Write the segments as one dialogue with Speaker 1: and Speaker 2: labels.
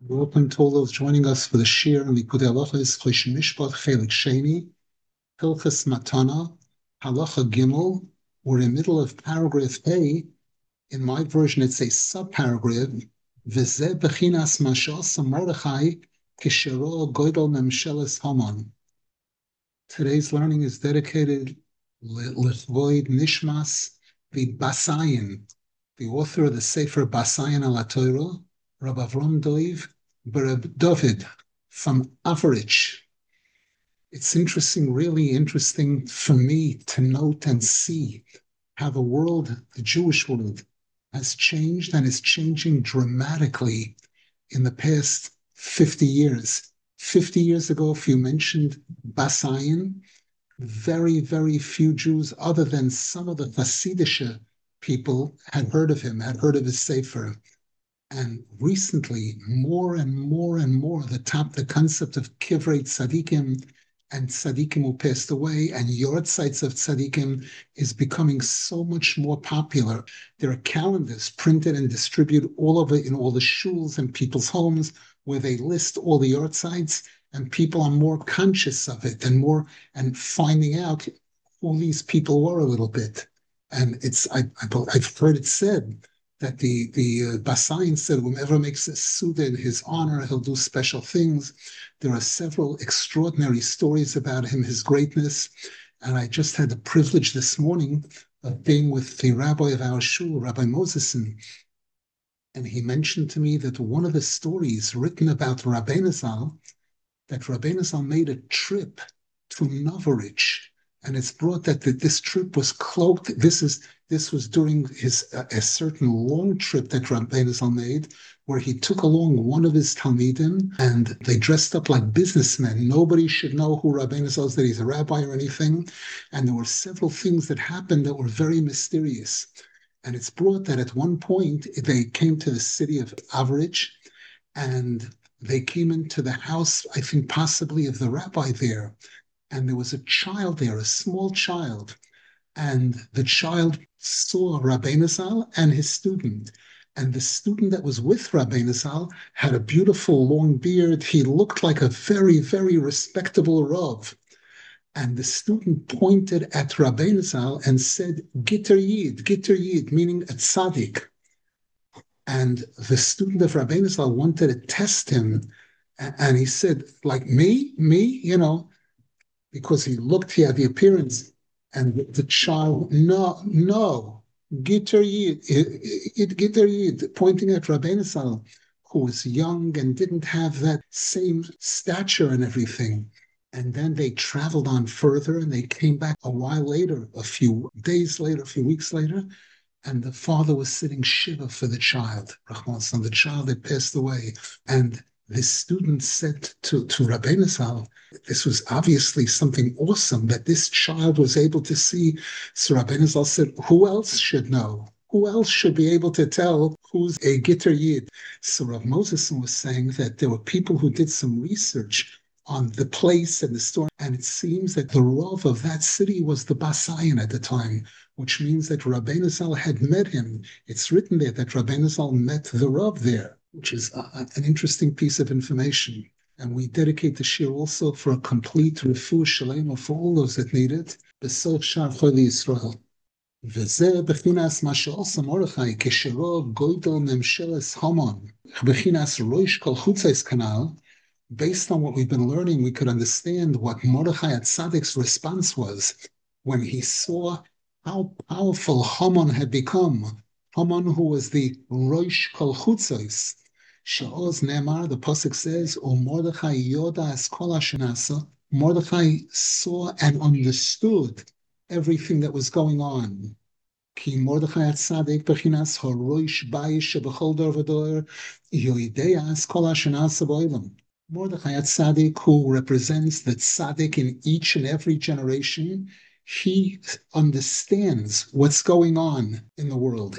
Speaker 1: Welcome to all those joining us for the Shir and Likutei Halachos Chosh Mishpat Chelik Sheni Hilchas Matana Halacha Gimel. We're in the middle of paragraph A. In my version, it's a subparagraph. V'zeh bechinas mashas Mordechai kishero goydel memsheles Haman. Today's learning is dedicated Lichvoid Nishmas the Basayin, the author of the Sefer Basayin al Torah, Rabbi Avram Doiv Bereb David from Average. It's interesting, really interesting for me to note and see how the world, the Jewish world, has changed and is changing dramatically in the past 50 years. 50 years ago, if you mentioned Basayin, very, very few Jews, other than some of the Hasidic people, had heard of him, had heard of his Sefer. And recently, more and more and more, the concept of Kivrei Tzadikim and Tzadikim who passed away and Yortzites of Tzadikim is becoming so much more popular. There are calendars printed and distributed all over in all the shuls and people's homes where they list all the Yortzites, and people are more conscious of it and more and finding out who these people were a little bit. And I've heard it said that the Basayin said whomever makes a Suda in his honor, he'll do special things. There are several extraordinary stories about him, his greatness. And I just had the privilege this morning of being with the rabbi of our shul, Rabbi Moseson. And he mentioned to me that one of the stories written about Rabbeinu Zal, that Rabbeinu Zal made a trip to Novorossiysk, and it's brought that this trip was cloaked. This was during his a certain long trip that Rabbeinu Zal made, where he took along one of his talmidim, and they dressed up like businessmen. Nobody should know who Rabbeinu Zal is, that he's a rabbi or anything. And there were several things that happened that were very mysterious. And it's brought that at one point they came to the city of Average, and they came into the house, I think possibly of the rabbi there. And there was a child there, a small child. And the child saw Rabbeinu Zal and his student. And the student that was with Rabbeinu Zal had a beautiful long beard. He looked like a very, very respectable Rav. And the student pointed at Rabbeinu Zal and said, Gitter Yid, meaning a tzaddik. And the student of Rabbeinu Zal wanted to test him. And he said, like me, because he had the appearance. And the child, no, Gitter Yid, pointing at Rabbeinu Zal, who was young and didn't have that same stature and everything. And then they traveled on further, and they came back a while later, a few days later, a few weeks later, and the father was sitting shiva for the child. The child had passed away. And this student said to Rabbeinu Zal, this was obviously something awesome that this child was able to see. So Rabbeinu Zal said, who else should know? Who else should be able to tell who's a Gitter Yid? So Rav Moseson was saying that there were people who did some research on the place and the story, and it seems that the Rav of that city was the Basayin at the time, which means that Rabbeinu Zal had met him. It's written there that Rabbeinu Zal met the Rav there, which is an interesting piece of information. And we dedicate the shir also for a complete refuah shalema for all those that need it. B'sof shar choli Yisrael. V'zeh bechinas ma she'osa Mordechai keshero goydel memsheles Haman bechinas roish kol chutzos kanal. Based on what we've been learning, we could understand what Mordechai Tzadik's response was when he saw how powerful Haman had become. Haman, who was the Roish Kol Chutzos. Sha'oz Ne'emar, the pasuk says, "O Mordechai Yoda es kol ashenasa." Mordechai saw and understood everything that was going on. Ki Mordechai Tzadik bechinas haroish bayish shebechol dor v'dor yoidei es kol ashenasa b'olam. Mordechai Tzadik, who represents the Tzadik in each and every generation, he understands what's going on in the world.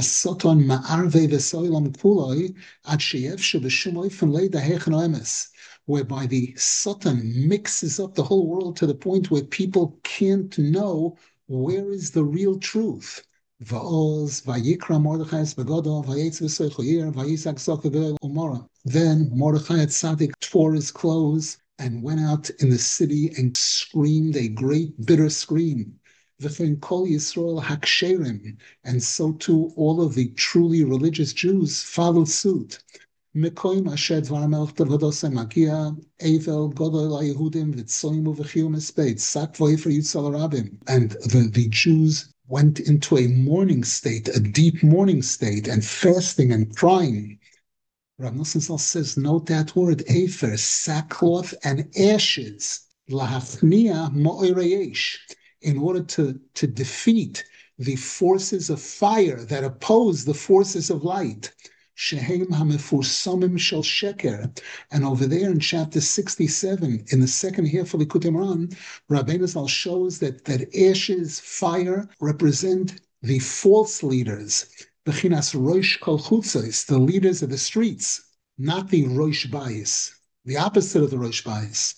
Speaker 1: Whereby the Satan mixes up the whole world to the point where people can't know where is the real truth. Va'oz, Vayikra Mordechai Begodo, Vayetz V'soichoyer, Vayisak Zokah Umora. Then Mordechai Tzaddik tore his clothes and went out in the city and screamed a great bitter scream. V'chein Kol Yisrael Haksherim, and so too all of the truly religious Jews followed suit. Mekoim asher dvar melech Davidose magia, Evel Godol HaYehudim v'tzoimu v'chiyum espeit, sak v'ofer yitzal rabim. And the Jews went into a mourning state, a deep mourning state, and fasting and crying. Rav Nosson Zal says, note that word, Efer, sackcloth and ashes, lahachnia mo'ereyesh, in order to defeat the forces of fire that oppose the forces of light. Shehem hamefursamim shel sheker. And over there in chapter 67, in the second half of the Likutei Moharan, Rabbeinu Zal shows that ashes, fire, represent the false leaders, Bechinas Rosh Kol Chutzos, the leaders of the streets, not the Rosh Bayis, the opposite of the Rosh Bayis.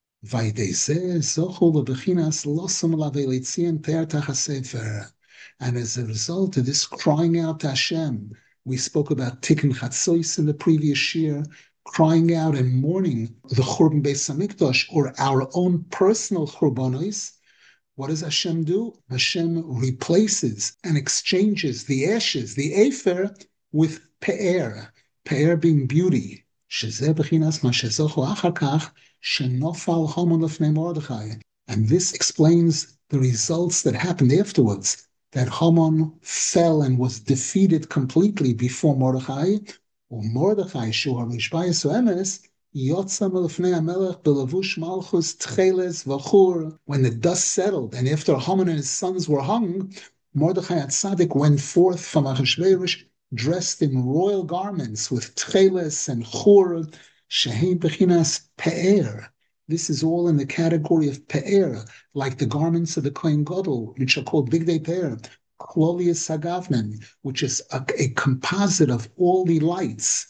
Speaker 1: And as a result of this crying out to Hashem, we spoke about Tikkun Chatzos in the previous year, crying out and mourning the Churban Beis Hamikdash, or our own personal Churbanos. What does Hashem do? Hashem replaces and exchanges the ashes, the Efer, with Pe'er, Pe'er being beauty. And this explains the results that happened afterwards, that Haman fell and was defeated completely before Mordechai, or Mordechai, Shuhar Mishbayis Emes, when the dust settled, and after Haman and his sons were hung, Mordechai Tzaddik went forth from Achashverosh dressed in royal garments with tcheles and chur, shehem bechinas pe'er. This is all in the category of pe'er, like the garments of the Kohen Gadol, which are called bigdei pe'er, klolius sagavnen, which is a composite of all the lights.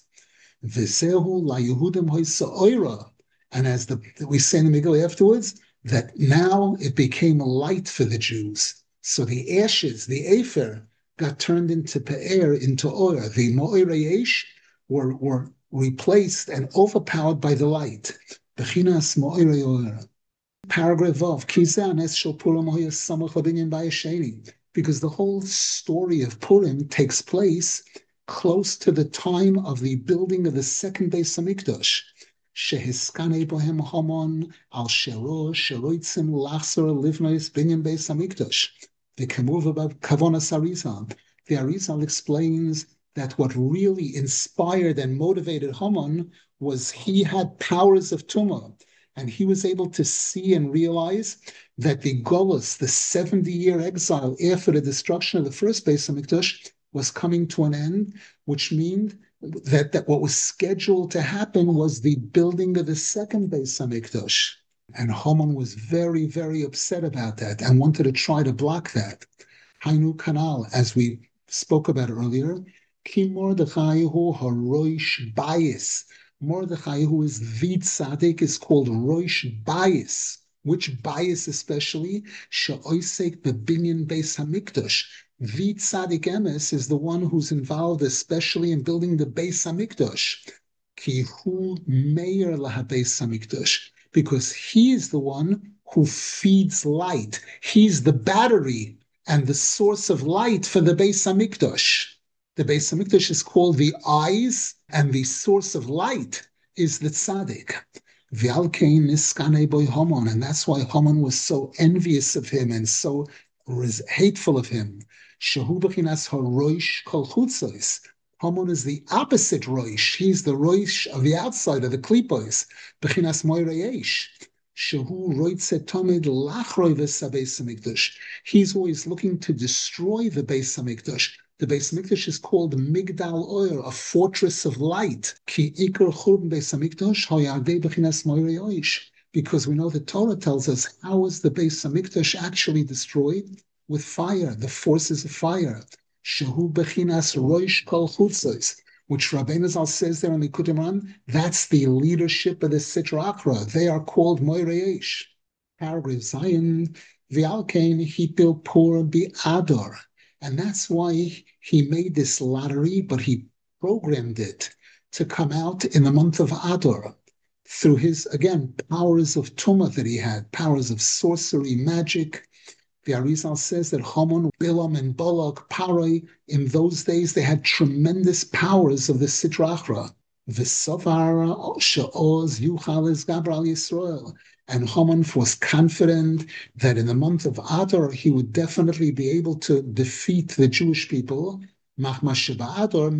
Speaker 1: V'zehu laYehudim hoysa'oira, and as we say in the Megillah afterwards, that now it became a light for the Jews. So the ashes, the Efer, got turned into Pe'er, into Oir. The Mo'irayesh were replaced and overpowered by the light. Bechinas Mo'irayoir. Paragraph Vav, Kizah Nes Shel Purim Hoya Samach Labinyan Bayasheni, because the whole story of Purim takes place close to the time of the building of the second Beis Hamikdash. Shehiskane bohem Haman al Shero Sheroitzim Lachzer Livnois Binyan Beis Hamikdash. The Kavonas Arizal. The Arizal explains that what really inspired and motivated Haman was he had powers of Tumah, and he was able to see and realize that the Golus, the 70-year exile after the destruction of the first Beis Hamikdash, was coming to an end, which means that what was scheduled to happen was the building of the second Beis Hamikdash. And Haman was very, very upset about that and wanted to try to block that. Hainu Kanal, as we spoke about earlier, Ki Mordechai hu haroish bayis. Mordechai, who is the tzaddik, is called Roish Bayis. Which Bayis especially? She'oisek bebinyan Beis Hamikdash. The tzaddik emes is the one who's involved especially in building the Beis Hamikdash. Ki hu meir laha Beis Hamikdash. Because he is the one who feeds light. He's the battery and the source of light for the Beis Hamikdash. The Beis Hamikdash is called the eyes, and the source of light is the tzaddik. V'alkein niskane boy Haman, and that's why Haman was so envious of him and so hateful of him. Shehu b'chinas haroish kol chutzos. Haman is the opposite Roish. He's the Roish of the outside of the Klipos. B'chinas moirayesh. Shehu roitze tamid lachroi v'sabeis hamikdash. He's always looking to destroy the Beis Hamikdash. The Beis Hamikdash is called Migdal Oyer, a fortress of light. Ki ikar churban Beis Hamikdash hayadei b'chinas moirayesh. Because we know the Torah tells us how was the Beis Hamikdash actually destroyed? With fire, the forces of fire. Shehu bechinas roish kol chutzos, which Rabbeinu Zal says there in the Likutei Moharan, that's the leadership of the Sitra Achra. They are called Moirayesh. Paragraph Zion, V'alkein hipil pur bi'ador. And that's why he made this lottery, but he programmed it to come out in the month of Adar through his, again, powers of Tumah that he had, powers of sorcery, magic. The Arizal says that Haman, Bilam, and Balak, Parai, in those days, they had tremendous powers of the Sitra Achra. V'savara she'oz yuchal es Gabra Yisrael. And Haman was confident that in the month of Adar, he would definitely be able to defeat the Jewish people. Because Adar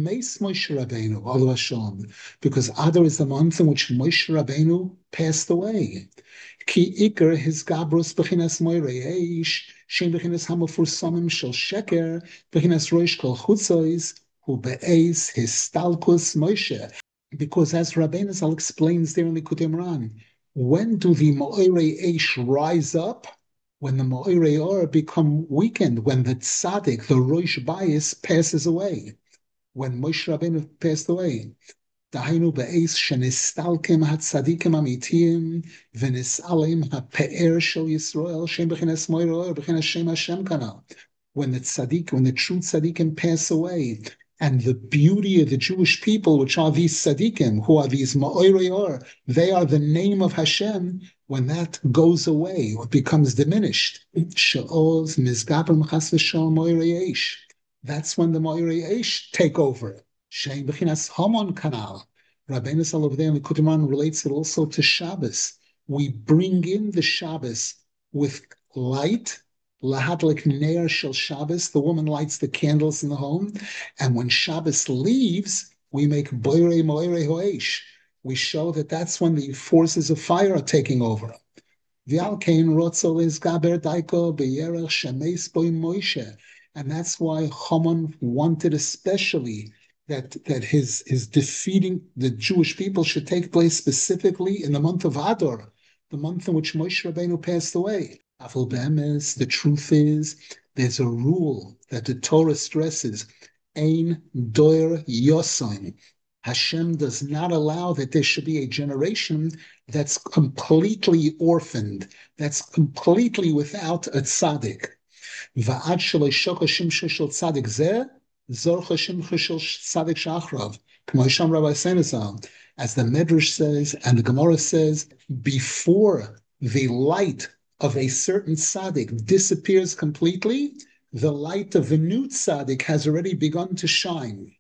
Speaker 1: is the month in which Moshe Rabbeinu passed away. Ki ikar his gabrus bechinas moirei shem bechinas hamafursamim shel sheker bechinas roish kol chutzos hu be'ez histalkus Moshe. Because as Rabbeinu Zal explains there in Likutei Moharan, when do the moirei eish rise up? When the moirei or become weakened, when the tzaddik, the roish bias, passes away, when Moshe Rabbeinu passed away. דהיינו באיס שנסתלקם הצדיקים האמיתיים ונסעלם הפאר של ישראל שם בחינס מוירו בחינס שם השם כנ"ל. When the true tzaddikim pass away, and the beauty of the Jewish people, which are these tzaddikim, who are these ma'orei or, they are the name of Hashem. When that goes away, it becomes diminished. She'oz mizgabrim chas v'shal ma'orei eish. That's when the ma'orei eish take over. Shein b'chinas Haman kanal. Rabbeinu Zal over there in the Likutei Moharan relates it also to Shabbos. We bring in the Shabbos with light. Lahadlik ne'er shel Shabbos. The woman lights the candles in the home, and when Shabbos leaves, we make boirei moirei ho'esh. We show that that's when the forces of fire are taking over. V'alkein rotzol is gaber daiko b'yerech shemeis boi Moshe, and that's why Haman wanted especially that his defeating the Jewish people should take place specifically in the month of Adar, the month in which Moshe Rabbeinu passed away. Afal be'emes, the truth is, there's a rule that the Torah stresses, ein doir yosain. Hashem does not allow that there should be a generation that's completely orphaned, that's completely without a tzaddik. Va'ad shelo shoko shimshu shel tzaddik zeh, zor chashimchu shel tzaddik shachrav. K'mo Hisham Rabbi Senazal, as the Medrash says and the Gemara says, before the light of a certain tzaddik disappears completely, the light of the new tzaddik has already begun to shine.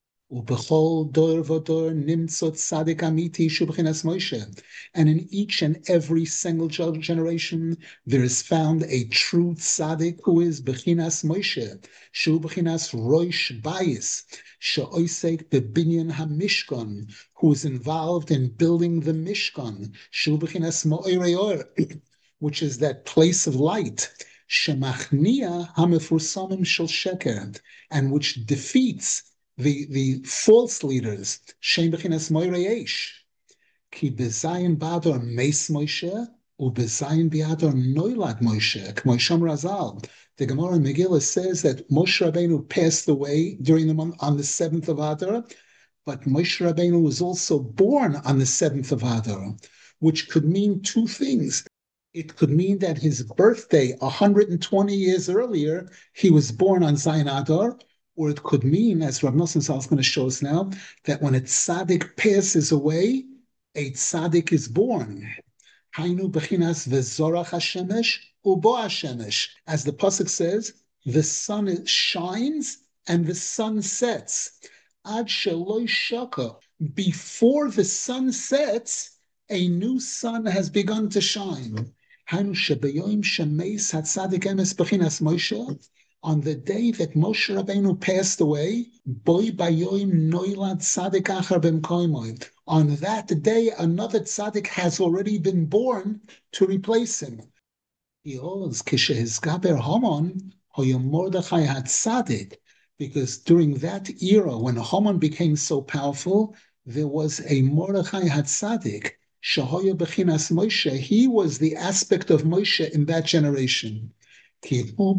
Speaker 1: Ubechol dor v'dor nimtzot tzaddik amiti shubchinas Moshe. And in each and every single generation, there is found a true tzaddik who is bechinas Moshe, shu bechinas roish bayis, she'oisek bebinyan hamishkan, who is involved in building the mishkan, shu bechinas mo'orei or, which is that place of light, shemachnia hamefursamim shel sheker, and which defeats the false leaders, Shem Bechinas Moirei Eish, Ki Bezayin Ba'adar Meis Moshe, U Bezayin Ba'adar Noilad Moshe, K'mo Hisham Razal. The Gemara in Megillah says that Moshe Rabbeinu passed away during the month on the 7th of Adar, but Moshe Rabbeinu was also born on the 7th of Adar, which could mean two things. It could mean that his birthday, 120 years earlier, he was born on Zayin Adar, or it could mean, as Rav Nosson Zal is going to show us now, that when a tzaddik passes away, a tzaddik is born. Hainu bechinas v'zorach hashemesh ubo hashemesh. As the pasuk says, the sun shines and the sun sets. Ad sheloi shaka. Before the sun sets, a new sun has begun to shine. Hainu shebeyoim shemeis hatzadik emes bechinas Moshe. On the day that Moshe Rabbeinu passed away, Boi Bayoim Noilad Tzaddik Achar Ben Koimoy. On that day, another tzaddik has already been born to replace him. Because during that era, when Haman became so powerful, there was a Mordechai HaTzadik, Shahoya Bechinas Moshe. He was the aspect of Moshe in that generation. He was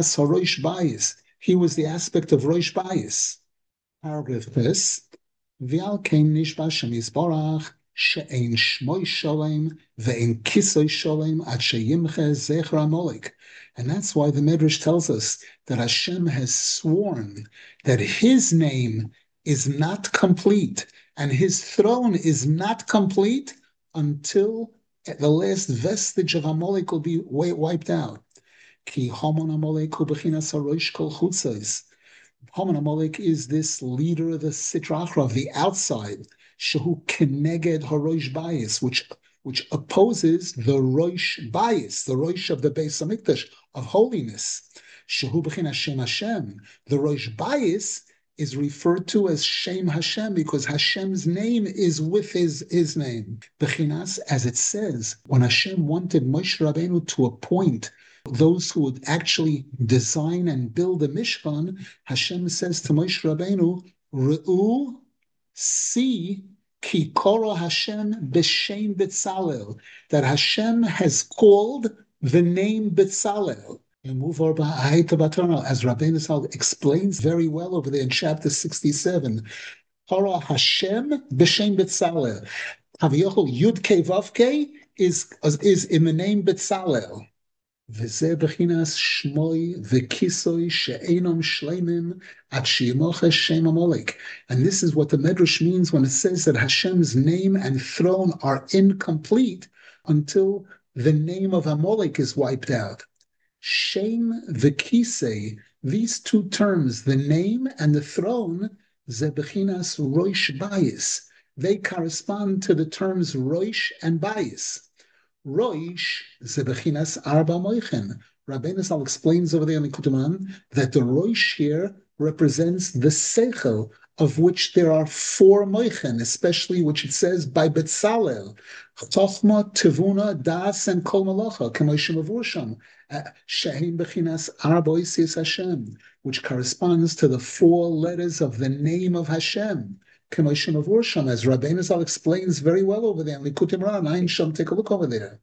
Speaker 1: the aspect of Roish Bayis. Paragraph this. V'al kein nishba Hashem Yisborach she'ein shmoi sholem ve'ein kisoi sholem at sheyimche zecher Amalek. And that's why the Medrash tells us that Hashem has sworn that His name is not complete and His throne is not complete until the last vestige of Amalek will be wiped out. Ki Haman Amalek hu bechinas harosh kol chutzos. Haman Amalek is this leader of the Sitra Achra, of the outside, shehu keneged harosh bayis, which opposes the Rosh Bayis, the Rosh of the Beis Hamikdash, of holiness. Shehu bechinas Shem Hashem. The Rosh Bayis is referred to as Shem Hashem because Hashem's name is with his name. Bechinas, as it says, when Hashem wanted Moshe Rabbeinu to appoint those who would actually design and build a Mishkan, Hashem says to Moshe Rabbeinu, Re'u, see, ki kora Hashem b'shem B'tzalel, that Hashem has called the name B'tzalel. And move over as Rabbeinu Zal explains very well over there in chapter 67. Kora Hashem b'shem B'tzalel. Haviyochel Yud Kei Vav Kei is in the name B'tzalel. V'zeh b'chinas shmoi v'kisoi she'enom shleimim at she'yimoche Shem Amalek. And this is what the Medrash means when it says that Hashem's name and throne are incomplete until the name of Amalek is wiped out. Shem v'kisei, these two terms, the name and the throne, ze b'chinas roish bayis. They correspond to the terms roish and bayis. Roish ze bechinas arba moichen. Rabbeinu Zal explains over there in the Kutuman that the Roish here represents the seichel, of which there are four moichen, especially which it says by Betzalel, Chochma, Tevuna, Das, and Kol Malacha, Kemoshim Avursham, Shehin bechinas arba oisius Hashem, which corresponds to the four letters of the name of Hashem. Kemoshim Avursham, as Rabbeinu Zal explains very well over there in Likutei Moharan, Ayin Sham, take a look over there.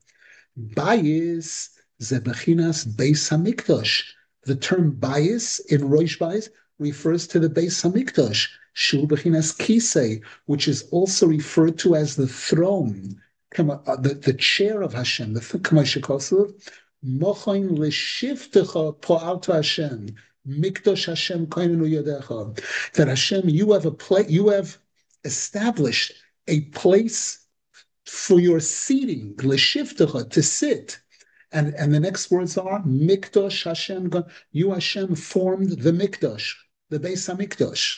Speaker 1: Bayis ze bechinas Beis Hamikdash. The term bayis in Rosh Bayis refers to the Beis Hamikdash, shu bechinas kisei, which is also referred to as the throne, the chair of Hashem. The Kamash Kosuv, mochain l'shivtecha po'alto Hashem. Mikdash Hashem kainenu yodecha. That Hashem, you have established a place for your seating, l'shivtecha, to sit. And the next words are Mikdash Hashem. You Hashem formed the Mikdash, the Beis Hamikdash.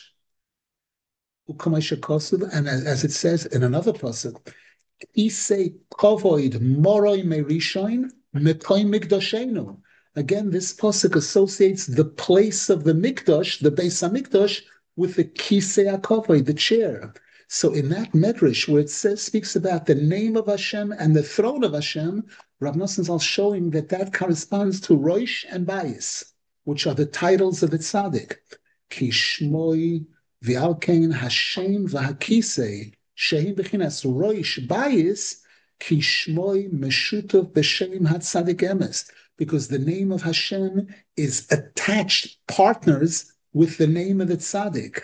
Speaker 1: And as it says in another pasuk, Isei kovoid moroi merishain mekoy mikdashenu. Again, this pasuk associates the place of the Mikdash, the Beis Hamikdash, with the Kisei HaKavod, the chair. So in that Medrash, where it speaks about the name of Hashem and the throne of Hashem, Rav Nosson Zal showing that corresponds to Rosh and Bayis, which are the titles of the Tzaddik. Ki Shmoi v'alkein Hashem v'hakisei shehi b'chinas Rosh Bayis ki Shmoi meshutav b'shem HaTzadik Emes, because the name of Hashem is attached partners with the name of the Tzaddik.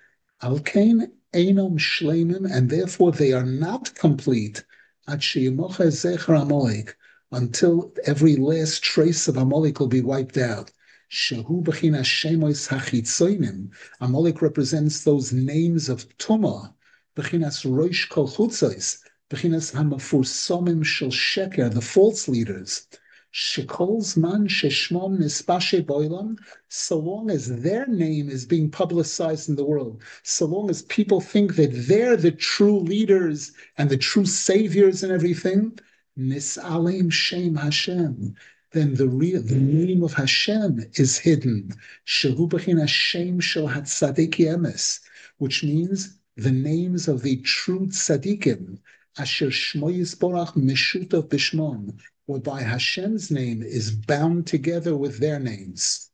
Speaker 1: Alkein Einom Shleimim, and therefore they are not complete at she'yimoche zecher Amalek, until every last trace of Amalek will be wiped out. Shehu b'chinas shemois hachitzonim. Amalek represents those names of Tumah, b'chinas roish kol chutzos, b'chinas hamafursamim shel sheker, the false leaders. Shekol's man sheshmom nispashe boilam, so long as their name is being publicized in the world, so long as people think that they're the true leaders and the true saviors and everything, nisalim shem Hashem, then the name of Hashem is hidden. Shehu b'chinas shem shel hatzadik emes, which means the names of the true tzadikim, asher shmo yisborach meshutav b'shmon, whereby Hashem's name is bound together with their names.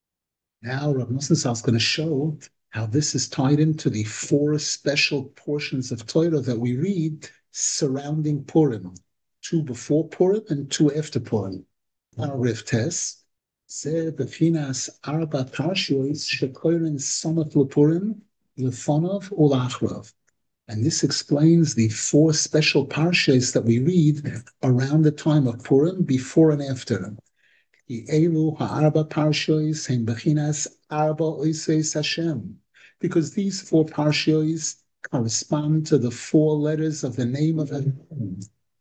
Speaker 1: Now, Rav Nosson Zal is going to show how this is tied into the four special portions of Torah that we read surrounding Purim, 2 before Purim and 2 after Purim. Paragraph Tes, Ze b'chinas arba parshios shekoren samach lepurim lefonov ulachrav. And this explains the 4 special parshas that we read around the time of Purim, before and after. Because these 4 parshas correspond to the 4 letters of the name of Hashem,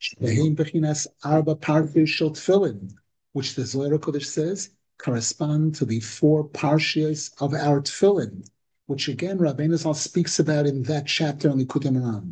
Speaker 1: which the Zohar Kodesh says correspond to the 4 parshas of our tefillin, which again Rabbeinu Zal speaks about in that chapter on Likutei Moharan.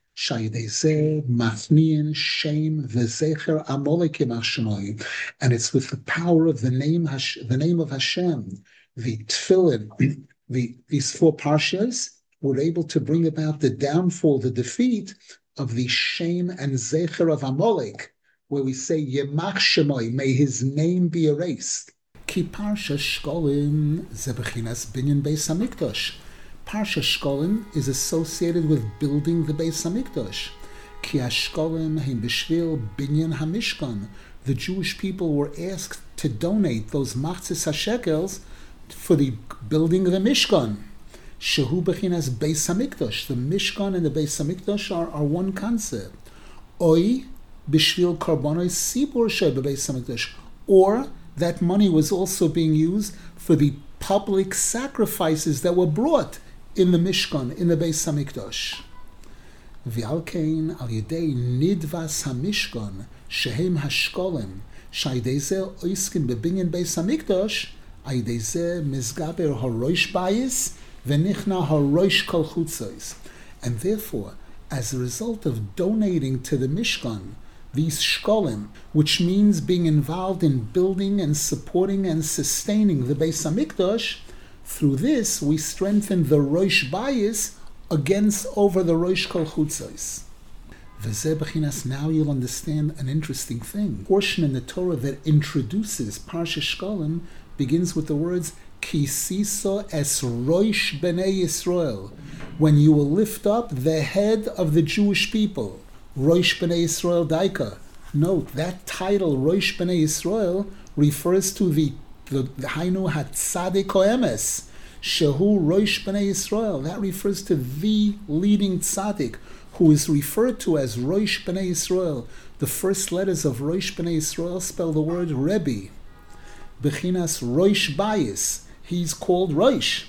Speaker 1: And it's with the power of the name of Hashem, the tefillin, these 4 parshas were able to bring about the downfall, the defeat of the shame and zecher of Amalek, where we say Yemach Shemoi, may his name be erased. Ki Parsha Shkolim Zebechinas Binyan Beis Hamikdash. Parsha Shkolim is associated with building the Beis Hamikdash. Ki Hashkolim Heim B'Shvil Binyan Hamishkan. The Jewish people were asked to donate those machzis hashekels for the building of the Mishkan. Shehu Bechinas Beis Hamikdash. The Mishkan and the Beis Hamikdash are one concept. Oi B'Shvil Karbonos Sibur Shei Beis Hamikdash. Or that money was also being used for the public sacrifices that were brought in the Mishkan, in the Beis Hamikdash. V'alkein al yedei nidvas hamishkan shehem hashkolim shayidei zeh oiskin bebinyan Beis Hamikdash ayidei zeh mizgaber harosh bayis v'nichna harosh kol chutzos. And therefore, as a result of donating to the Mishkan these shkolim, which means being involved in building and supporting and sustaining the Beis Hamikdash, through this we strengthen the Rosh Bayis against over the Rosh Kol Chutzos. V'zeh b'chinas, now you'll understand an interesting thing. The portion in the Torah that introduces Parsha Shkolim begins with the words Ki siso es Rosh B'nei Yisrael, when you will lift up the head of the Jewish people. Rosh B'nei Yisrael Daika. Note, that title, Rosh B'nei Yisrael, refers to the Hainu HaTzadik Koemes, Shehu Rosh B'nei Yisrael. That refers to the leading tzaddik, who is referred to as Rosh B'nei Yisrael. The first letters of Rosh B'nei Yisrael spell the word Rebbe. Bechinas Rosh Bayis. He's called Rosh.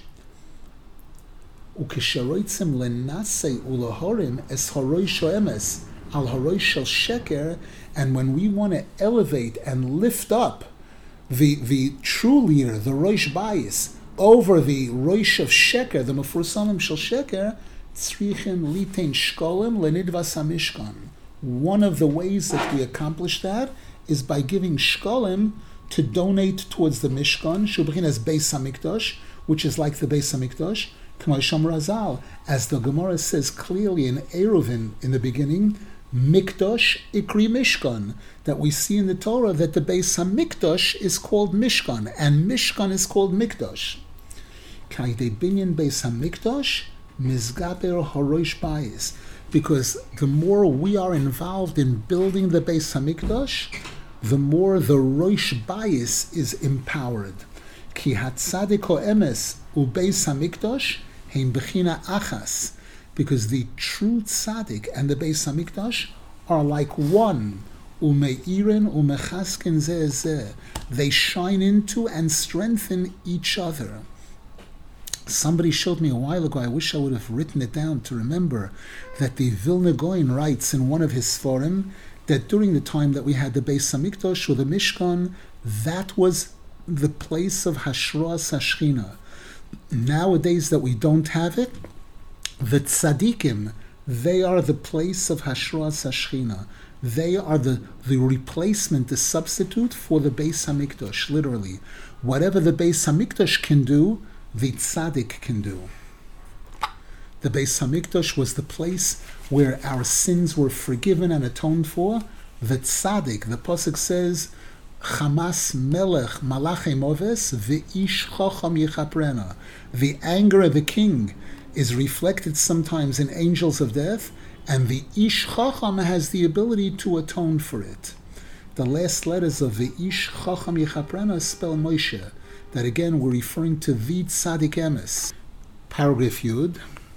Speaker 1: Ukesheroitzim lenasei ulahorim es harosh emes al harosh shel sheker. And when we want to elevate and lift up the true leader, the Rosh Bayis, over the Rosh of Sheker, the Mefursamim shel Sheker, tzrichen litein shkolim lenidvas hamishkan. One of the ways that we accomplish that is by giving shkolim to donate towards the Mishkan, Shubachin Beis Hamikdash, which is like the Beis Hamikdash, K'may Shomer Hazal, as the Gemara says clearly in Eruvin in the beginning, Mikdash Ikri Mishkan, that we see in the Torah that the Beis Hamikdash is called Mishkan, and Mishkan is called Mikdash. Kaidei Binyan Beis Hamikdash, Mizgaber Harosh Bayis. Because the more we are involved in building the Beis Hamikdash, the more the Rosh Bayis is empowered. Ki hatzadik ho'emes u'beis hamikdash heim bechina achas, because the true tzaddik and the Beis Hamikdash are like one. U'meirin u'mechaskin zeh zeh. They shine into and strengthen each other. Somebody showed me a while ago, I wish I would have written it down to remember, that the Vilna Gaon writes in one of his Sforim that during the time that we had the Beis Hamikdash or the Mishkan, that was the place of Hashras Hashchina. Nowadays that we don't have it, the Tzadikim, they are the place of Hashras Hashchina. They are the replacement, the substitute for the Beis Hamikdash, literally. Whatever the Beis Hamikdash can do, the Tzadik can do. The Beis Hamikdash was the place where our sins were forgiven and atoned for. The Tzaddik, the Pasuk says, Chamas Melech Malachei Moves V'ish Chacham Yechaprena. The anger of the king is reflected sometimes in angels of death, and the Ish Chacham has the ability to atone for it. The last letters of the Ish Chacham Yechaprena spell Moshe. That again we're referring to the Tzaddik Emes. Paragraph Yud.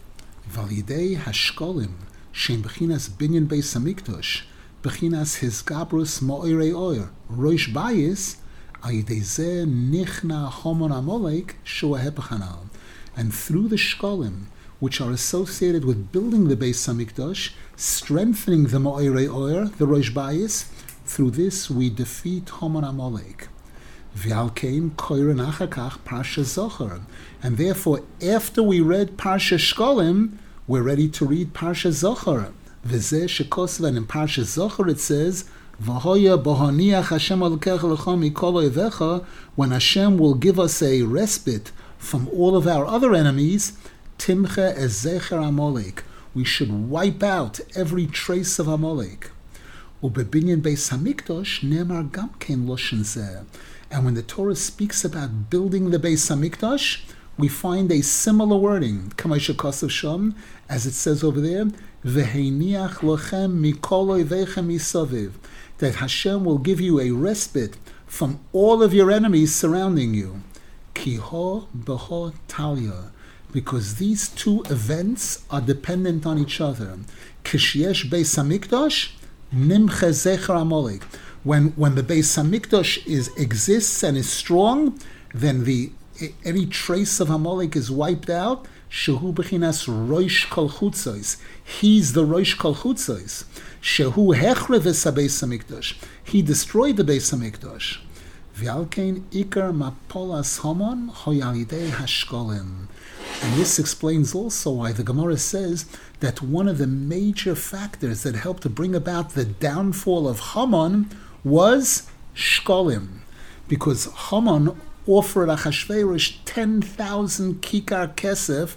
Speaker 1: Validei hashkolim, shem bechinas binyan beis hamikdash, bechinas hisgabrus mo'irei oir, roish bayis, ayidei zeh nichna homon amolek shua hepechanal. And through the shkolim, which are associated with building the Beis Hamikdash, strengthening the Mo'irei Oyer, the Rosh Bayis, through this we defeat Homon Amalek. V'alkein koiren achakach Parsha Zohar. And therefore, after we read Parsha Shkolim, we're ready to read Parsha Zohar. V'zeh shekosv, and in Parsha Zohar it says, V'hoya bohaniach Hashem alkecha l'cha mikol oivecha, when Hashem will give us a respite from all of our other enemies, Timche es zecher Amalek. We should wipe out every trace of Amalek. Ubebinyan Beis Hamikdash nemar gamkein loshen zeh. And when the Torah speaks about building the Beis Hamikdash, we find a similar wording, Kamei shekosav sham, as it says over there, V'heiniach lochem mikol oivechem misaviv, that Hashem will give you a respite from all of your enemies surrounding you. Kiho beho talia. Because these two events are dependent on each other. Kishyesh Beis Hamikdash, nimche zecher Amalek. When the Beis Hamikdash exists and is strong, then any trace of Amalek is wiped out. Shehu bechinas roish kol chutzos. He's the roish kol chutzos. Shehu hechreves haBeis Hamikdash. He destroyed the Beis Hamikdash. V'alkein ikar mapolas homon hoyalidei hashkolim. And this explains also why the Gemara says that one of the major factors that helped to bring about the downfall of Haman was Shkolim. Because Haman offered Achashverosh 10,000 kikar kesef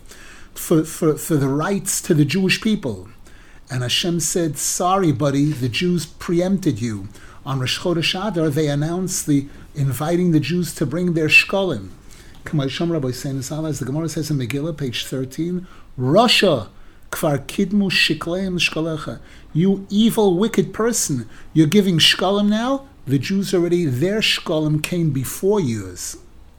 Speaker 1: for the rights to the Jewish people. And Hashem said, sorry buddy, the Jews preempted you. On Rosh Chodesh Adar, they announced inviting the Jews to bring their Shkolim. As the Gemara says in Megillah, page 13, Rasha kvar kidmu shikleim shkalecha. You evil, wicked person, you're giving shkalim now? The Jews already, their shkalim came before yours.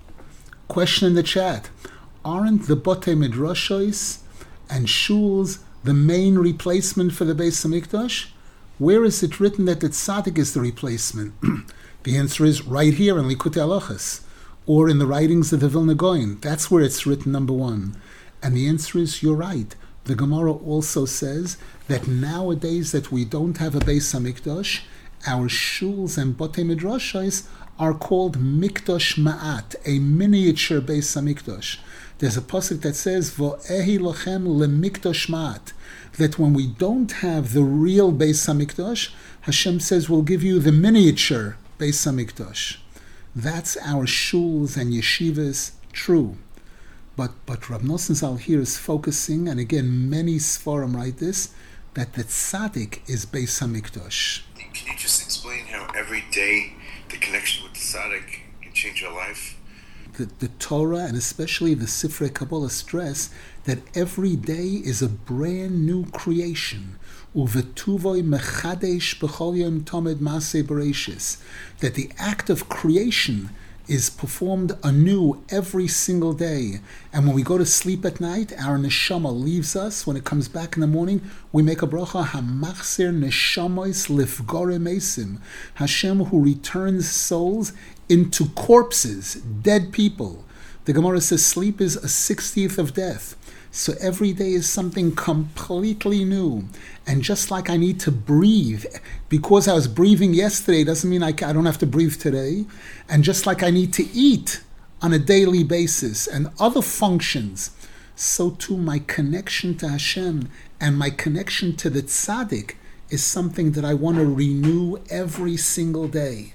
Speaker 1: Question in the chat. Aren't the Botei Midrashos and shuls the main replacement for the Beis Hamikdash? Where is it written that the tzaddik is the replacement? The answer is right here in Likutei Halachos, or in the writings of the Vilna Gaon. That's where it's written, number one. And the answer is, you're right. The Gemara also says that nowadays that we don't have a Beis Hamikdash, our shuls and Botei Midrashos are called Mikdash Ma'at, a miniature Beis Hamikdash. There's a pasuk that says, Vo'ehi lochem leMikdash Ma'at, that when we don't have the real Beis Hamikdash, Hashem says, we'll give you the miniature Beis Hamikdash. That's our shuls and yeshivas, true. But Rav Nosson Zal here is focusing, and again, many Sfarim write this, that the tzaddik is Beis Hamikdash.
Speaker 2: Can you just explain how every day the connection with the tzaddik can change your life?
Speaker 1: The Torah, and especially the Sifrei Kabbalah, stress that every day is a brand new creation. Uvetuvoi mechadesh b'chol yom tomed maseh bereishis, that the act of creation is performed anew every single day. And when we go to sleep at night, our neshama leaves us. When it comes back in the morning, we make a bracha, hamachzir neshamois lifgore mesim, Hashem who returns souls into corpses, dead people. The Gemara says sleep is a 60th of death. So every day is something completely new. And just like I need to breathe, because I was breathing yesterday doesn't mean I don't have to breathe today. And just like I need to eat on a daily basis and other functions, so too my connection to Hashem and my connection to the tzaddik is something that I want to renew every single day.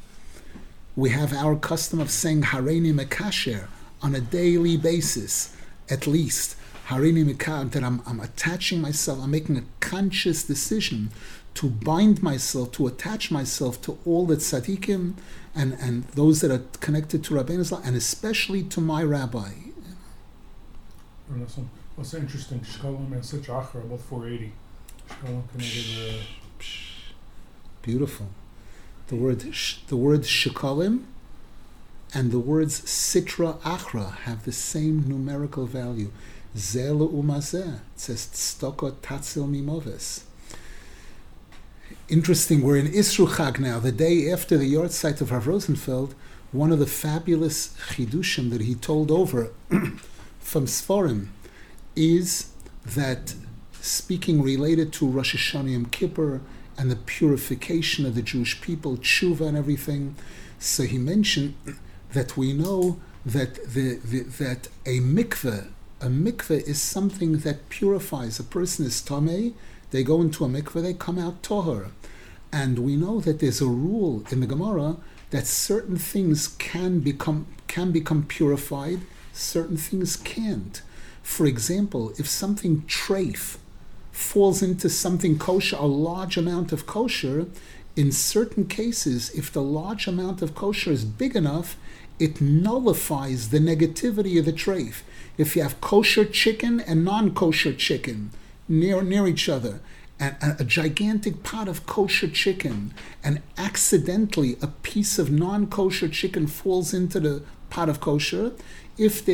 Speaker 1: We have our custom of saying Hareini Mekasher on a daily basis, at least. Hareini Mekasher, that I'm attaching myself, I'm making a conscious decision to bind myself, to attach myself to all the tzaddikim and those that are connected to Rabbeinu Zal, and especially to my rabbi.
Speaker 3: What's interesting, Shkolim and Sitch Achra, about 480. Shkolim connected.
Speaker 1: Beautiful. The word Shkolim and the words Sitra Achra have the same numerical value. Zeh le'umazeh. It says Tztoko tatzil mimoves. Interesting, we're in Isru Chag now, the day after the yard site of Rav Rosenfeld. One of the fabulous chidushim that he told over from Sforim is that, speaking related to Rosh Hashanah Yom Kippur and the purification of the Jewish people, tshuva and everything, so he mentioned that we know that that a mikveh is something that purifies. A person is tamei, they go into a mikveh, they come out tohar. And we know that there's a rule in the Gemara that certain things can become purified, certain things can't. For example, if something treif falls into something kosher, a large amount of kosher, in certain cases, if the large amount of kosher is big enough, it nullifies the negativity of the treif. If you have kosher chicken and non-kosher chicken near each other, and a gigantic pot of kosher chicken, and accidentally a piece of non-kosher chicken falls into the pot of kosher, if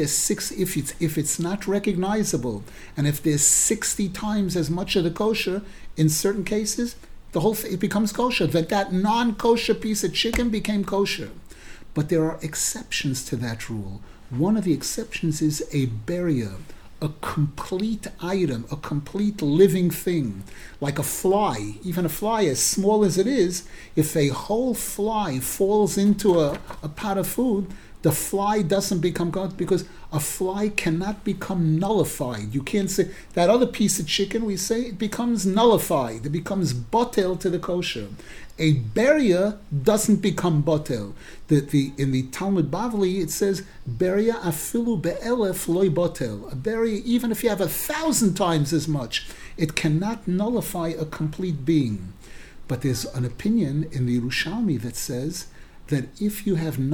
Speaker 1: it's not recognizable, and if there's 60 times as much of the kosher, in certain cases, it becomes kosher. That non-kosher piece of chicken became kosher. But there are exceptions to that rule. One of the exceptions is a beria, a complete item, a complete living thing, like a fly. Even a fly, as small as it is, if a whole fly falls into a pot of food, the fly doesn't become kosher, because a fly cannot become nullified. You can't say that other piece of chicken, we say it becomes nullified, it becomes botel to the kosher. A beria doesn't become botel. In the Talmud Bavli it says beria afilu be'elef loy botel. A beria, even if you have 1,000 times as much, it cannot nullify a complete being. But there's an opinion in the Yerushalmi that says that if you have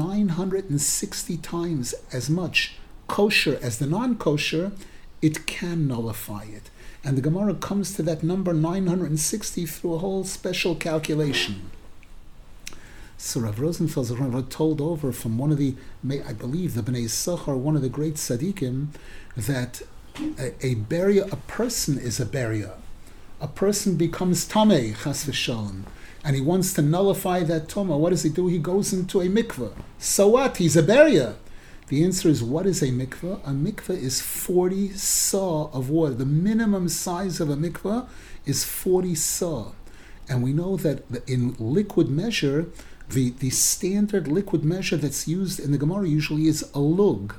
Speaker 1: 960 times as much kosher as the non-kosher, it can nullify it. And the Gemara comes to that number 960 through a whole special calculation. So Rav Rosenfeld told over from one of the, I believe, the Bnei Yisachar, one of the great tzaddikim, that a beria, a person is a beria. A person becomes tamei, chas v'shalom, and he wants to nullify that tuma. What does he do? He goes into a mikveh. So what? He's a beria. The answer is, what is a mikveh? A mikveh is 40 sa of water. The minimum size of a mikveh is 40 sa. And we know that in liquid measure, the standard liquid measure that's used in the Gemara usually is a lug.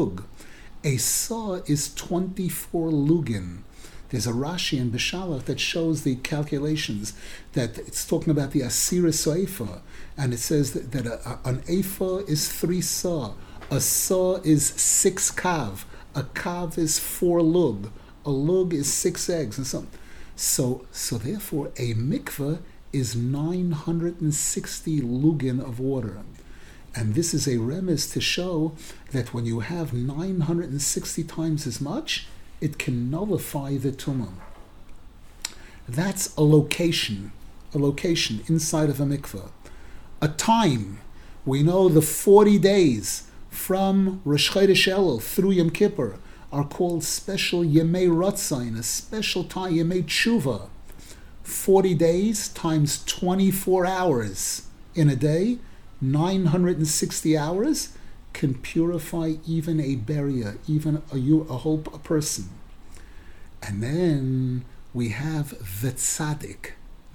Speaker 1: A sa is 24 lugin. There's a Rashi in Beshalach that shows the calculations, that it's talking about the Asira So'efa, and it says that an Efa is 3 sa. A sa is 6 kav. A kav is 4 lug. A lug is 6 eggs, and so therefore a mikveh is 960 lugin of water. And this is a remiss to show that when you have 960 times as much, it can nullify the tumah. That's a location inside of a mikveh. A time, we know the 40 days from Rosh Chodesh Elul through Yom Kippur are called special Yemei Ratzain, a special time, Yemei Tshuva. 40 days times 24 hours in a day, 960 hours, can purify even a beria, even a person. And then we have the tzaddik,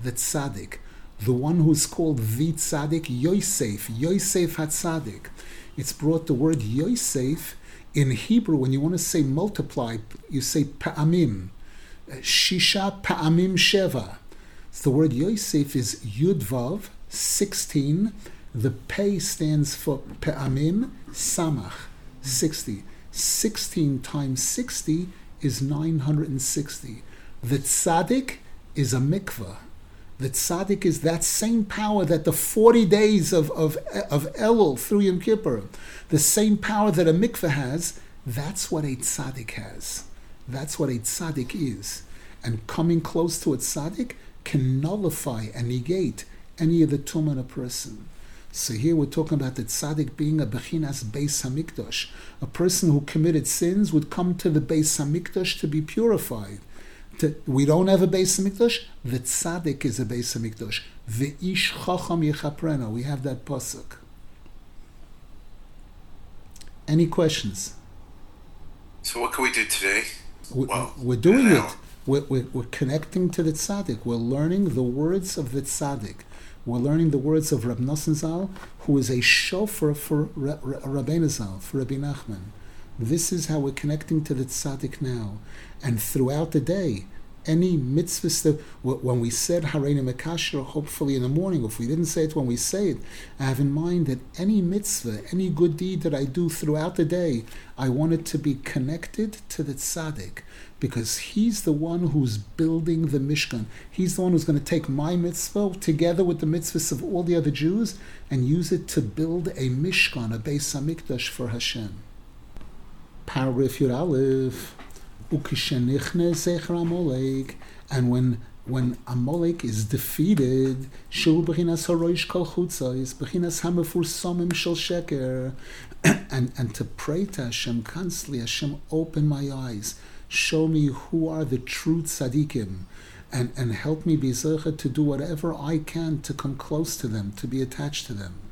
Speaker 1: the one who's called the tzaddik, Yosef HaTzaddik. It's brought the word Yosef in Hebrew. When you want to say multiply, you say pa'amim. Shisha pa'amim sheva. So the word Yosef is Yudvav, 16. The pei stands for pe'amim, samach, 60. 16 times 60 is 960. The tzaddik is a mikveh. The tzaddik is that same power that the 40 days of Elul through Yom Kippur, the same power that a mikveh has, that's what a tzaddik has. That's what a tzaddik is. And coming close to a tzaddik can nullify and negate any of the tumah in a person. So here we're talking about the tzaddik being a bechinas Beis Hamikdash. A person who committed sins would come to the Beis Hamikdash to be purified. We don't have a Beis Hamikdash. The tzaddik is a Beis Hamikdash. Ve'ish chacham yechaprena. We have that pasuk. Any questions?
Speaker 2: So what can we do today?
Speaker 1: We're doing it. We're connecting to the tzaddik. We're learning the words of the tzaddik. We're learning the words of Reb Nosson Zal, who is a shofar for Rabbeinu Zal, for Rabbi Nachman. This is how we're connecting to the tzaddik now. And throughout the day, any mitzvah, when we said Hareinu Mekasher, hopefully in the morning, if we didn't say it when we say it, I have in mind that any mitzvah, any good deed that I do throughout the day, I want it to be connected to the tzaddik, because he's the one who's building the Mishkan. He's the one who's going to take my mitzvah together with the mitzvahs of all the other Jews and use it to build a Mishkan, a Beis Hamikdash for Hashem. Paragraph Yud Aleph. And when Amalek is defeated, and to pray to Hashem constantly, Hashem, open my eyes, show me who are the true tzaddikim, and help me be zeicha to do whatever I can to come close to them, to be attached to them.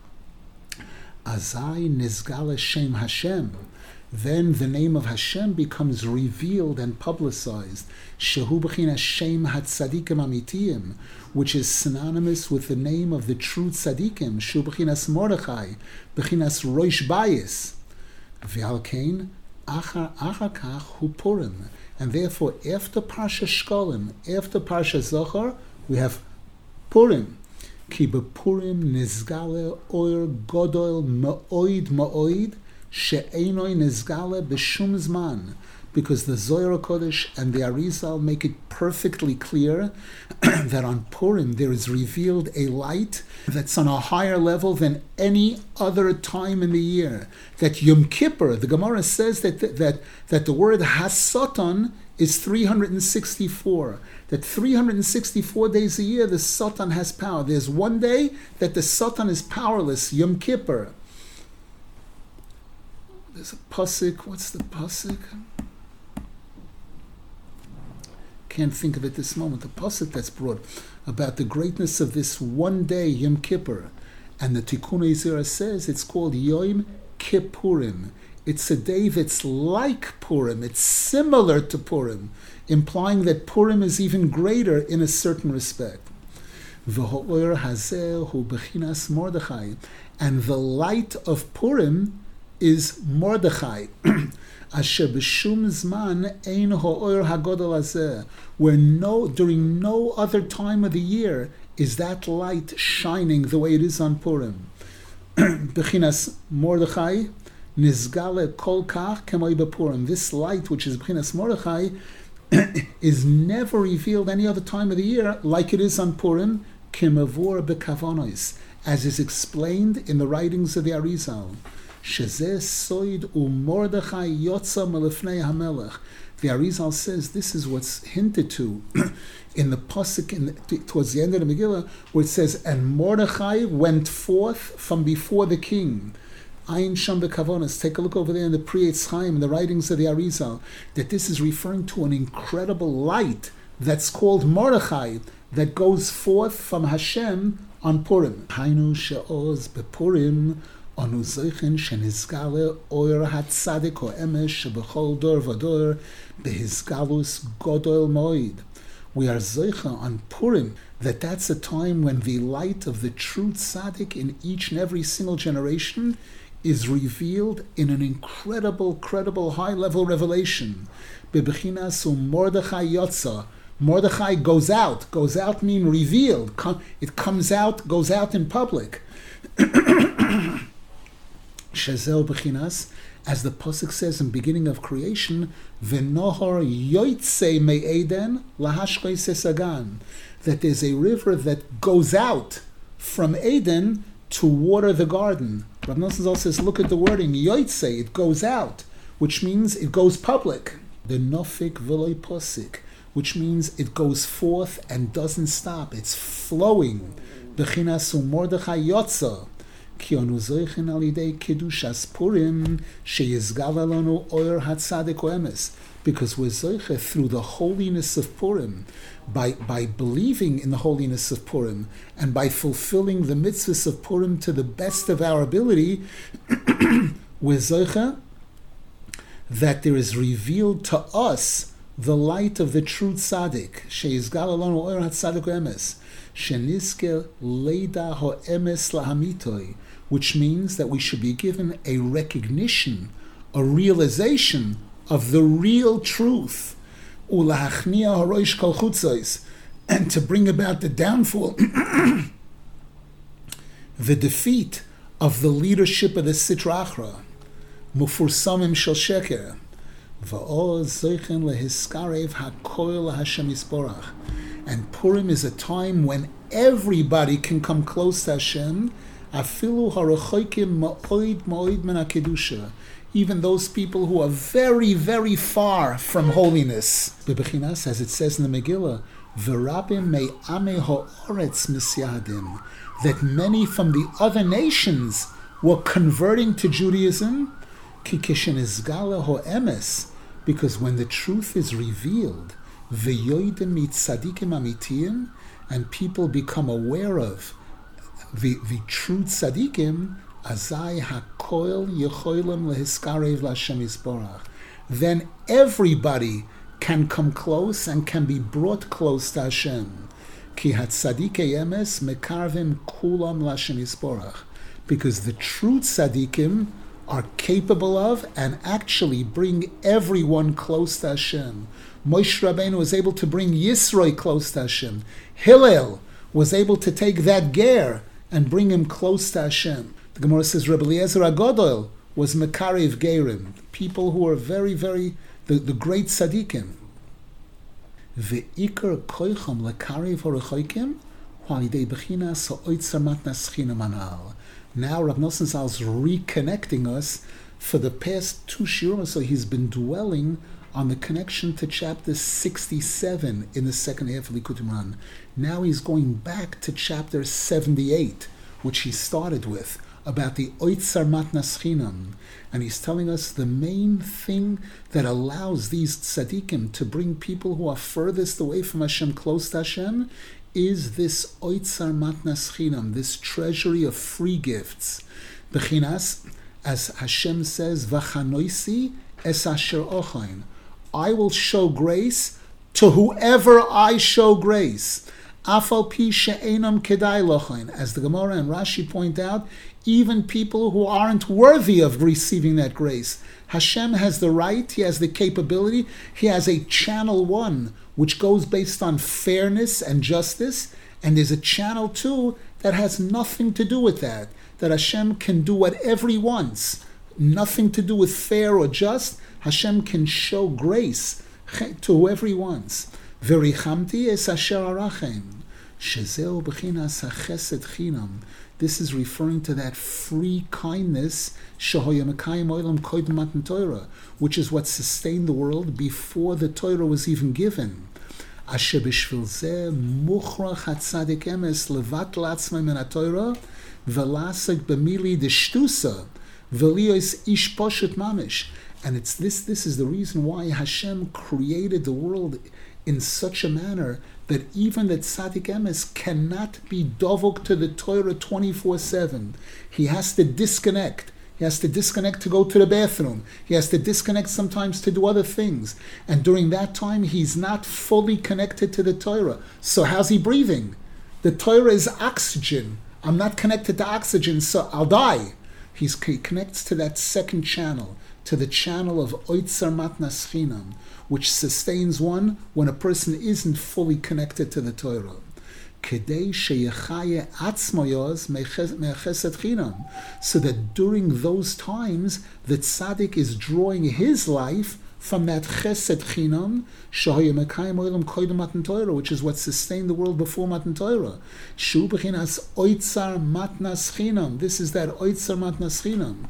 Speaker 1: Azai nizgala shem Hashem. Then the name of Hashem becomes revealed and publicized. Shehu b'chinas Shem HaTzadikim Amitiyim, which is synonymous with the name of the true tzaddikim. Shehu b'chinas Mordechai, b'chinas Rosh Bayis. V'al kein achar kach hu Purim. And therefore, after Parsha Shkolim, after Parsha Zohar, we have Purim. Ki b'Purim nizgale oir godol ma'oid she'enoi nizgale b'shum zman, because the Zohar Kodesh and the Arizal make it perfectly clear that on Purim there is revealed a light that's on a higher level than any other time in the year. That Yom Kippur, the Gemara says that the word Hasatan is 364. That 364 days a year the Satan has power. There's one day that the Satan is powerless, Yom Kippur. There's a pasuk. What's the pasuk? Can't think of it this moment. The pasuk that's brought about the greatness of this one day, Yom Kippur, and the Tikkun Ezra says it's called Yom Kippurim. It's a day that's like Purim. It's similar to Purim, implying that Purim is even greater in a certain respect. V'ho'or hazeh hu b'chinas Mordechai, and the light of Purim is Mordechai. Asher b'shum zman ein ha'or hagodol hazeh, where during no other time of the year is that light shining the way it is on Purim. B'chinas Mordechai nizgale kol kach kemoi b'Purim. This light, which is b'chinas Mordechai, is never revealed any other time of the year like it is on Purim, kemavur b'kavonos, as is explained in the writings of the Arizal. Shezeh soid u'Mordechai yotza melefnei hamelech. The Arizal says this is what's hinted to in the pasuk towards the end of the Megillah, where it says, "And Mordechai went forth from before the king." Ayin Sham B'Kavonos. Take a look over there in the Pri Eitz Chaim, in the writings of the Arizal, that this is referring to an incredible light that's called Mordechai that goes forth from Hashem on Purim. Hainu she'oz b'Purim anu zeichen shenizgale oir hatzadik o emesh shebechol dor vador behizgalus godol moed. We are zeicha on Purim, that's a time when the light of the true tzaddik in each and every single generation is revealed in an incredible, high-level revelation. Bebechinas Mordechai yotza. Mordechai goes out mean revealed. It comes out, goes out in public. Shazel bechinas, as the pasuk says in the beginning of creation, v'nohor yoytze me'eden lahashkoi sesagan, that there's a river that goes out from Eden to water the garden. Rav Nosson Zal says, look at the wording, yoytze, it goes out, which means it goes public. The nofik v'loy posik, which means it goes forth and doesn't stop. It's flowing. Bechinas u'Mordechai yotza. Ki onu zoichen al yidei kedushas Purim sheyizgala lanu oyer hatzadik oemes. Because we're zoiche through the holiness of Purim, by believing in the holiness of Purim, and by fulfilling the mitzvahs of Purim to the best of our ability, we're zoiche that there is revealed to us the light of the true tzaddik, sheyizgala lanu oyer hatzadik oemes, sheniske leida ho'emes lahamitoi, which means that we should be given a recognition, a realization of the real truth, ulahachnia haroish kol chutzos, and to bring about the downfall, the defeat of the leadership of the Sitra Achra, mufursamim shel sheker, va'oz zoichen lehiskarev hakoil Hashem yisborach. And Purim is a time when everybody can come close to Hashem, afilu harechokim ma'oid ma'oid min hakedusha, even those people who are very, very far from holiness. Bebechinas, as it says in the Megillah, v'rabim me'amei ha'oretz misyadim, that many from the other nations were converting to Judaism, ki kishen izgala ho'emes, because when the truth is revealed, v'yoidim mitzadikim amitiyim, and people become aware of the true tzadikim, azai hakoil yecholim lehiskarev l'Hashem yisborach. Then everybody can come close and can be brought close to Hashem. Ki hatzadikei emes mekarvim kulam l'Hashem yisborach. Because the true tzadikim are capable of and actually bring everyone close to Hashem. Moshe Rabbeinu was able to bring Yisroi close to Hashem. Hillel was able to take that ger and bring him close to Hashem. The Gemara says Rebbe Eliezer HaGodol was Mekarev Gerim, people who are very, very, the great tzaddikim. Ve'ikar koicham lekarev ha'rechoikim ha'alidei bechinas ha'oitzer matnas chinam anal. Now Rav Nosson Zal is reconnecting us. For the past 2 shiurim, so he's been dwelling on the connection to chapter 67 in the second half of Likutei Moharan. Now he's going back to chapter 78, which he started with, about the Oitzar Matnas Chinam. And he's telling us the main thing that allows these tzaddikim to bring people who are furthest away from Hashem close to Hashem is this Oitzar Matnas Chinam, this treasury of free gifts. Bechinas, as Hashem says, V'chanoisi es asher ochain, I will show grace to whoever I show grace. Afal pi she'enam kedai lochain. As the Gemara and Rashi point out, even people who aren't worthy of receiving that grace, Hashem has the right, He has the capability, He has a channel 1, which goes based on fairness and justice, and there's a channel 2 that has nothing to do with that Hashem can do whatever He wants, nothing to do with fair or just. Hashem can show grace to whoever He wants. Verichamti es asher arachem, shezeu b'chinas hachesed chinam. This is referring to that free kindness, shehoya mekayim olam koydem matan Torah, which is what sustained the world before the Torah was even given. Asher b'shvil zeh muchrach hatzadik emes levat latzmai min haTorah v'lasek b'mili deshtusa v'liyos ish poshet mamish. And it's this is the reason why Hashem created the world in such a manner that even the tzaddik emes cannot be dovok to the Torah 24/7. He has to disconnect. He has to disconnect to go to the bathroom. He has to disconnect sometimes to do other things. And during that time, he's not fully connected to the Torah. So how's he breathing? The Torah is oxygen. I'm not connected to oxygen, so I'll die. He connects to that second channel, to the channel of Oitzar Matnas Chinam, which sustains one when a person isn't fully connected to the Torah. Kedei sheyechaye atzmo yoz me'chesed chinam, so that during those times the tzaddik is drawing his life from that chesed chinam, shehoye mekayim olam koydem matan Torah, which is what sustained the world before matan Torah. Shu b'chinas oitzar matnas chinam. This is that oitzar matnas chinam.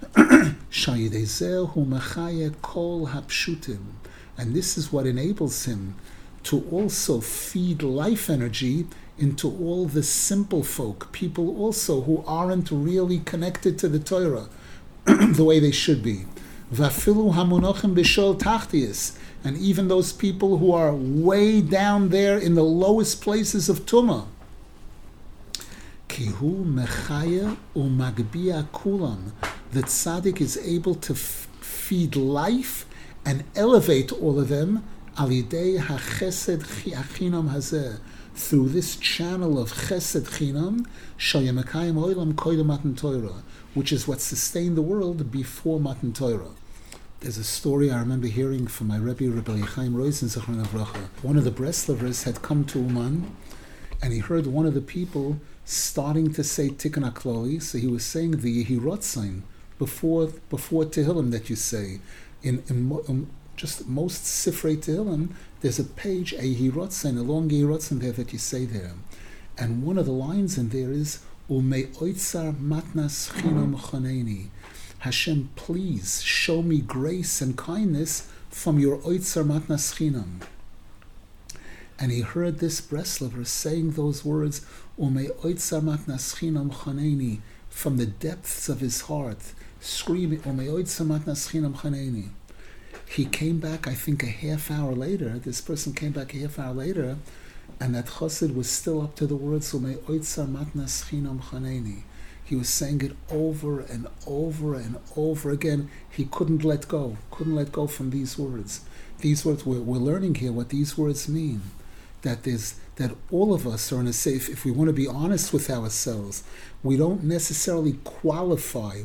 Speaker 1: Shayidei zeh hu mechaye kol hapshutim. And this is what enables him to also feed life energy into all the simple folk, people also who aren't really connected to the Torah the way they should be. Vafilu hamunachim b'shol tachtius, and even those people who are way down there in the lowest places of Tumah. Kihu mechaya umagbia kulam, that tzaddik is able to feed life and elevate all of them al yidei hachesed chinam hazeh, through this channel of chesed chinam shayamekayim oilam koydem matan Torah, which is what sustained the world before Matan Torah. There's a story I remember hearing from my Rebbe Chaim Roizen Zichron Avracha. One of the Breslovers had come to Uman, and he heard one of the people starting to say Tikkun HaKlali, so he was saying the Yehirot sign before Tehillim that you say. In just most Sifrei Tehillim, there's a page, a Yehirot sign, a long Yehirot sign there that you say there. And one of the lines in there is, Umei oitzar matnas chinam chaneni. Hashem, please show me grace and kindness from your oitzar matnas chinam. And he heard this Breslover saying those words, Umei oitzar matnas chinam chaneni, from the depths of his heart, screaming, Umei oitzar matnas chinam chaneni. He came back, I think, a half hour later. This person came back a half hour later, and that chassid was still up to the words, Umei oitzar matnas chinam chaneni. He was saying it over and over and over again. He couldn't let go from these words. These words, we're learning here what these words mean. That all of us are in a safe, if we want to be honest with ourselves, we don't necessarily qualify.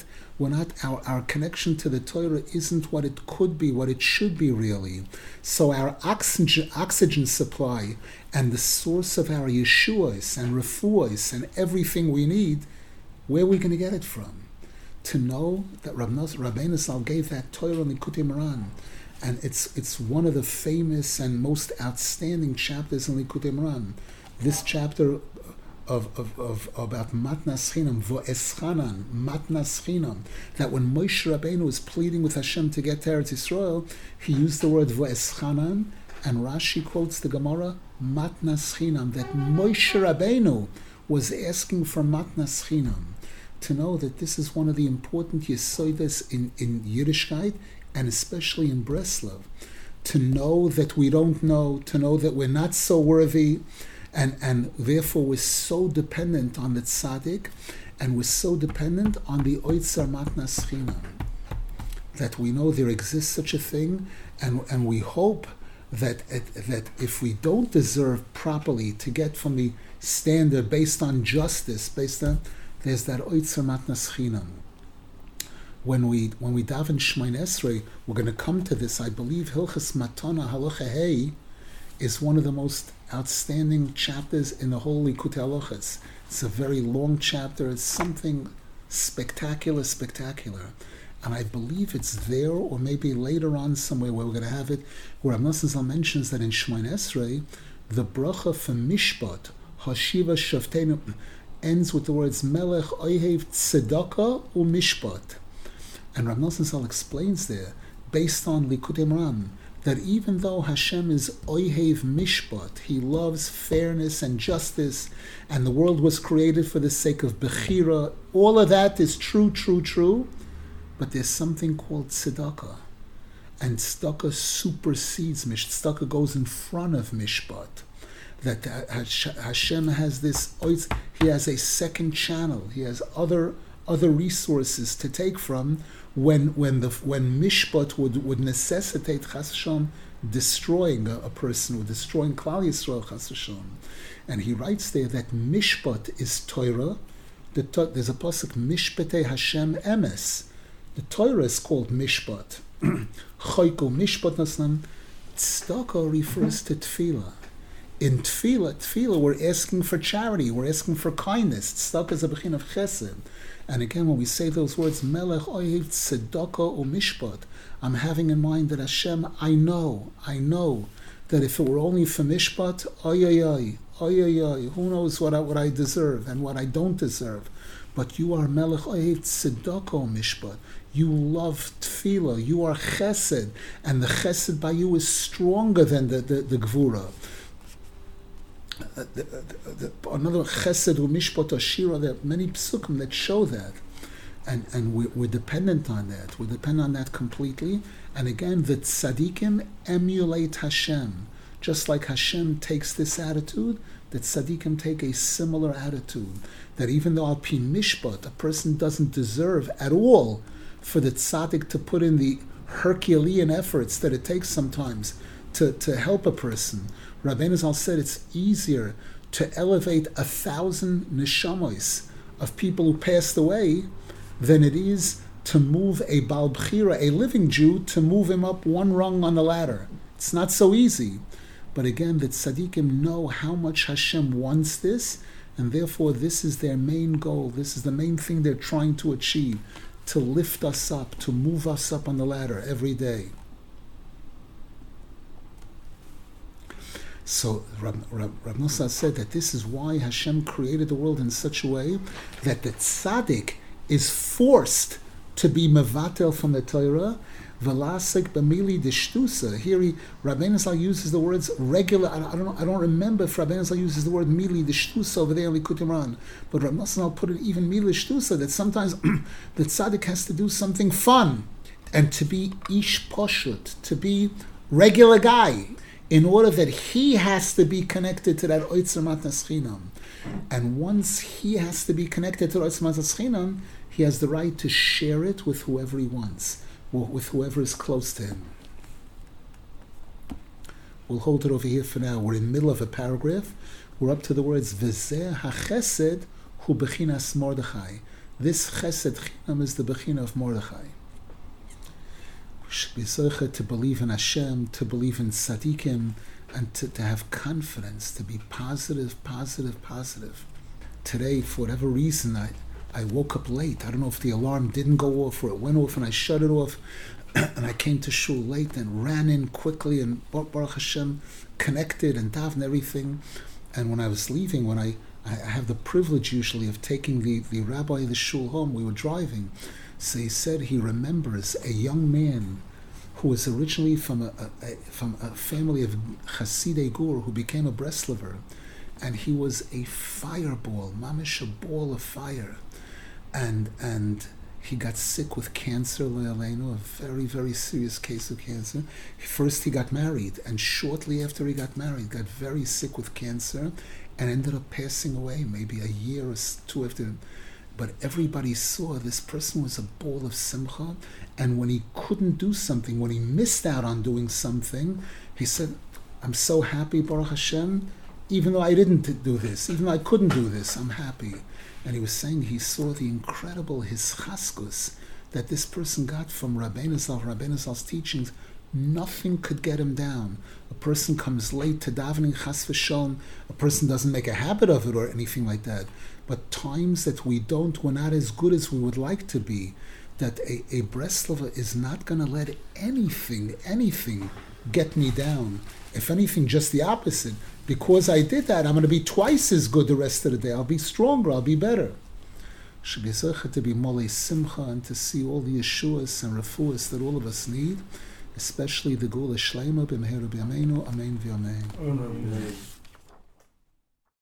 Speaker 1: Our connection to the Torah isn't what it could be, what it should be really. So our oxygen supply and the source of our Yeshuas and refuahs and everything we need, where are we going to get it from? To know that Rabbeinu Zal gave that Torah in Likutei Moharan, and it's one of the famous and most outstanding chapters in Likutei Moharan. This chapter of about Matnas Chinam, Vo'eschanan, Matnas Chinam, that when Moshe Rabbeinu was pleading with Hashem to get to Eretz Yisrael, he used the word Vo'eschanan, and Rashi quotes the Gemara, Matnas Chinam, that Moshe Rabbeinu was asking for Matnas Chinam. To know that this is one of the important yesodas in Yiddishkeit, and especially in Breslov. To know that we don't know, to know that we're not so worthy, and therefore we're so dependent on the tzaddik, and we're so dependent on the oitzar matnas chinam, that we know there exists such a thing, and we hope that if we don't deserve properly to get from the standard based on justice, there's that oitzar matnas chinam. When we daven Shemona Esrei, we're going to come to this. I believe Hilchas Matana Halacha Hey is one of the most outstanding chapters in the whole Likutei Halachos. It's a very long chapter. It's something spectacular. And I believe it's there, or maybe later on somewhere where we're going to have it, where Amos Zal mentions that in Shemona Esrei, the bracha for Mishpat, Hashiva Shavteinu, ends with the words Melech Ohev Tzedakah U Mishpat. And Rav Nosson Zal explains there, based on Likutei Moharan, that even though Hashem is Ohev Mishpat, He loves fairness and justice, and the world was created for the sake of Bechira, all of that is true, but there's something called Tzedakah. And Tzedakah supersedes Mishpat. Tzedakah goes in front of Mishpat. That Hashem has this, He has a second channel, He has other resources to take from when Mishpat would necessitate Chas V'Shalom destroying a person, or destroying Klal Yisrael Chas V'Shalom. And he writes there that Mishpat is Torah. There's a pasuk Mishpatei Hashem Emes. The Torah is called Mishpat. Choyko Mishpat Naslam. Tzedakah refers to Tefillah. In Tefillah, we're asking for charity, we're asking for kindness. Tzedakah is a bechin of chesed. And again, when we say those words, Melech Ohev Tzedakah U Mishpat, I'm having in mind that Hashem, I know that if it were only for Mishpat, who knows what I deserve and what I don't deserve. But you are Melech Ohev Tzedakah U Mishpat. You love Tefillah, you are chesed, and the chesed by you is stronger than the Gvura. another chesed u'mishpat ashira. There are many psukim that show that, and we're dependent on that. We're dependent on that completely. And again, the tzaddikim emulate Hashem, just like Hashem takes this attitude. That tzaddikim take a similar attitude. That even though al pi mishpat, a person doesn't deserve at all for the tzaddik to put in the Herculean efforts that it takes sometimes to help a person. Rabbeinu Zal said it's easier to elevate 1,000 neshamos of people who passed away than it is to move a Baal Bechira, a living Jew, to move him up one rung on the ladder. It's not so easy. But again, the tzaddikim know how much Hashem wants this, and therefore this is their main goal. This is the main thing they're trying to achieve, to lift us up, to move us up on the ladder every day. So Rav Nosson said that this is why Hashem created the world in such a way that the tzaddik is forced to be mevatel from the Torah, velasik b'mili d'shtusa. Here Rabbeinu Zal uses the words regular. I don't remember if Rabbeinu Zal uses the word mili d'shtusa over there in Likutei Moharan, but Rav Nosson Zal put it even mili d'shtusa, that sometimes the tzaddik has to do something fun and to be ish poshut, to be regular guy, in order that he has to be connected to that Oitzer Matnas Chinam. And once he has to be connected to Oitzer Matnas Chinam, he has the right to share it with whoever he wants, or with whoever is close to him. We'll hold it over here for now. We're in the middle of a paragraph. We're up to the words, V'zeh ha'chesed hu bechinas Mordechai. This chesed chinam is the bechina of Mordechai. We should be zocheh to believe in Hashem, to believe in tzaddikim, and to have confidence, to be positive. Today, for whatever reason, I woke up late. I don't know if the alarm didn't go off or it went off and I shut it off. And I came to shul late and ran in quickly and Baruch Hashem connected and davened everything. And when I was leaving, when I have the privilege usually of taking the rabbi of the shul home, we were driving. So he said he remembers a young man who was originally from a family of Hasidei Gur who became a Breslover, and he was a fireball, mamish, a ball of fire, and he got sick with cancer, a very, very serious case of cancer. First he got married, and shortly after he got married, got very sick with cancer, and ended up passing away maybe a year or two after. But everybody saw this person was a ball of simcha, and when he couldn't do something, when he missed out on doing something, he said, I'm so happy, Baruch Hashem, even though I didn't do this, even though I couldn't do this, I'm happy. And he was saying he saw the incredible hischaskus that this person got from Rabbeinu Zal's teachings. Nothing could get him down. A person comes late to davening, chas v'shalom, a person doesn't make a habit of it or anything like that. But times that we're not as good as we would like to be, that a Breslover is not going to let anything get me down. If anything, just the opposite. Because I did that, I'm going to be twice as good the rest of the day. I'll be stronger, I'll be better. Should be zocheh to be molei simcha and to see all the yeshuas and refuas that all of us need, especially the Geula Shleima b'meher b'yameinu, amen v'amen.